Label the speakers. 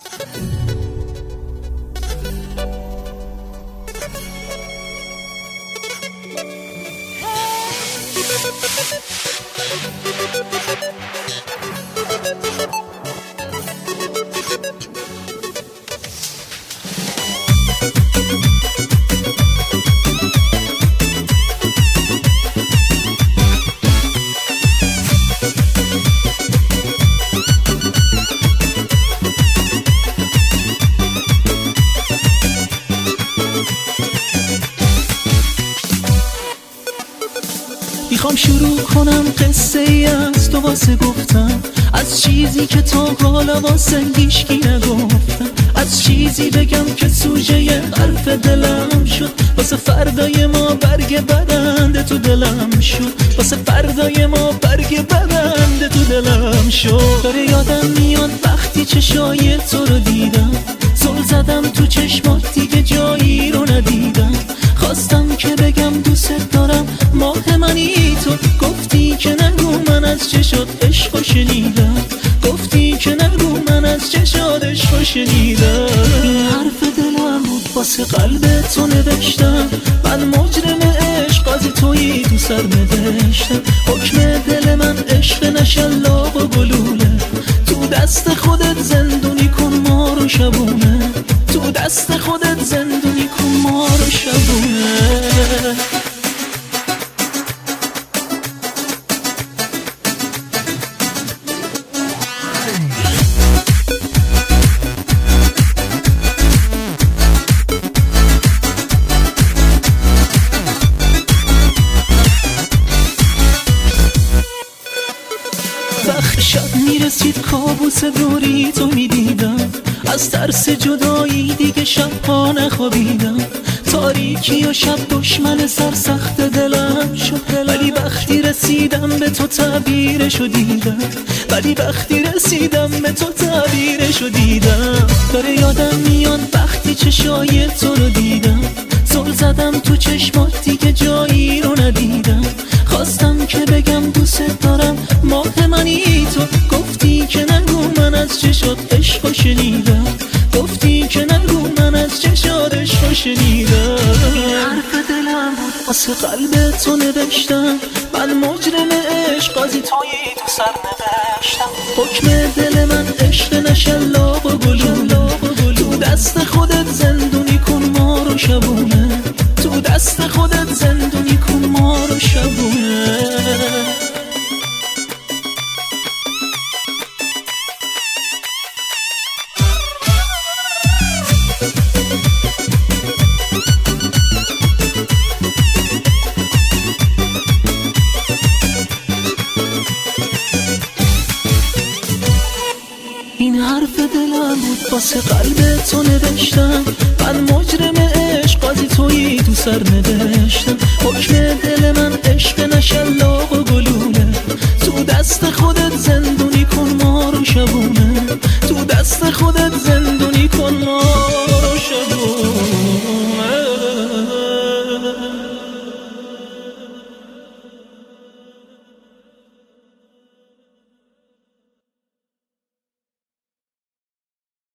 Speaker 1: میخوام شروع کنم قصه ای از تو واسه گفتم، از چیزی که تا حالا واسه هیچکی نگفتم، از چیزی بگم که سوژه حرف دلم شد، واسه فردای ما برگ برنده تو دلم شد، واسه فردای ما برگ برنده تو دلم شد. داره یادم میاد وقتی چشای تو رو دیدم، زل زدم تو چشمات دیگه جایی رو ندیدم، خواستم که بگم دوست دارم ماه منی تو، گفتی که نگو من از چشات عشقو شنیدم، گفتی که نگو من از چشات عشقو شنیدم. این حرف دلم بود واسه قلب تو نوشتم، من مجرم عشق قاضی تویی تو سر ندشتم، حکم دل من عشق نشلاق و گلوله، تو دست خودت زندونی کن ما رو شبونه، تو دست خودت زندونی کن ما رو شبونه. وقت شب میرسید کابوس دوری تو میدیدم، از ترس جدایی دیگه شبها نخوابیدم، تاریکی و شب دشمن سرسخت دلم شد، ولی وقتی رسیدم به تو تعبیرشو دیدم، ولی وقتی رسیدم به تو تعبیرشو دیدم. داره یادم میاد وقتی چشای تو رو دیدم، زل زدم تو چشمات دیگه جایی رو ندیدم، خواستم که بگم دوست دارم ماه منی تو، گفتی که نگو من از چشات عشقو شنیدم، گفتی که نگو من از چشات عشقو شنیدم. این حرف دلم بود واسه قلب تو نوشتم، من مجرم عشق قاضی تویی تو سر نوشتم، حکم دل من عشق نشلاق و گلوله، تو دست خودت زندونی کن ما رو شبونه، تو دست خودت زندونی کن ما رو شبونه. این حرف دلم بود واسه قلب تو نوشتم، من مجرم عشق قاضی تویی تو سر نوشتم، حکم